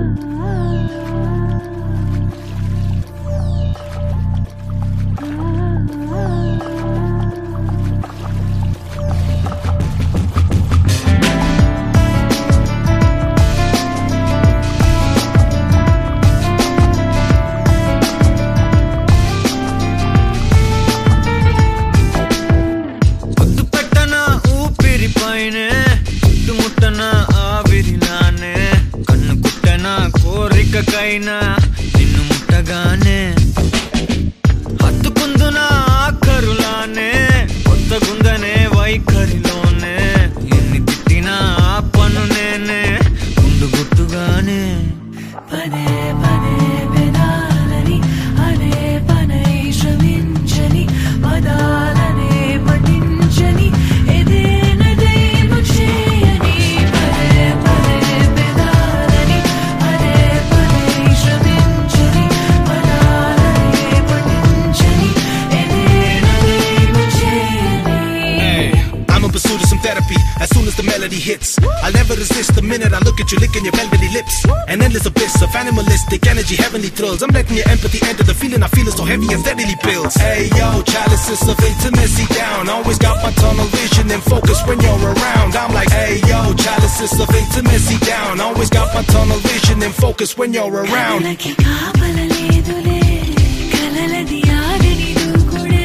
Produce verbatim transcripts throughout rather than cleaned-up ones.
కైనా నిన్ను ముట్టగానే హత్తుకుందునా ఆఖరులానే కొత్తగుందనే వైఖరిలోనే ఎన్ని తిట్టినా ఆపను నేనే గుండు గుట్టుగానే పదే పదే పెదాలని అనే పనై శ్రమించని పదాలనే పఠించని ఏదేనదేమో చేయని పదే పదే పెదాలని అనే పనై శ్రమించని పదాలనే పఠించని ఏదేనదేమో చేయని. I'm in pursuit of some therapy as soon as the melody hits. I'll never resist the minute I look at you licking your velvety lips. An endless abyss of animalistic energy, heavenly thrills. I'm letting your empathy enter the feeling I feel is so heavy and steadily builds. Hey yo, chalices of intimacy down. Always got my tunnel vision in focus when you're around. I'm like, hey yo, chalices of intimacy down. Always got my tunnel vision in focus when you're around. కలలకి కాపలలేదులే కలలది ఆడని దూకుడే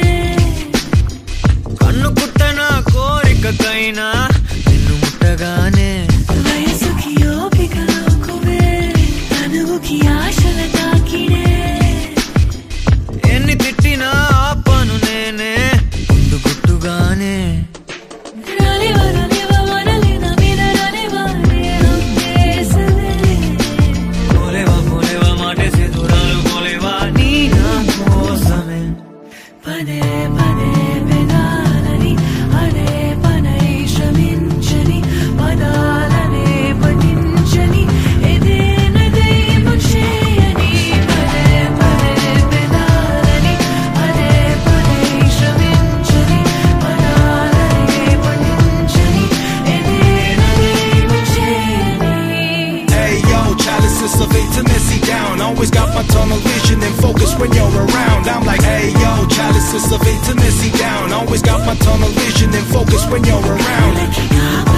కన్ను కుట్టన కోరికకైనా నిన్ను ముట్టగానే వయసుకి ఓపిక లోకువే తనువుకి ఆశల తాకిడే ఎన్ని తిట్టినా ఆపను నేనే గుండు గుట్టుగానే రాలివ రాలివ మనలిన మీద రాలివానే ఉద్దేశమే పోలేవా పోలేవా మాటేసే దూరాలు పోలేవా నీ నా కోసమే పదే పదే పెదాలని అనే పనై శ్రమించని పదాలనే పఠించని ఏదేనదేమో చేయని పదే పదే పెదాలని అనే పనై శ్రమించని పదాలనే పఠించని ఏదేనదేమో చేయని. Hey yo, chalices of intimacy down. Always got my tunnel vision in focus when you're around. I'm like, hey yo, chalices of intimacy down. Always got my tunnel vision in focus when you're around. కలలకి కాపలలేదులే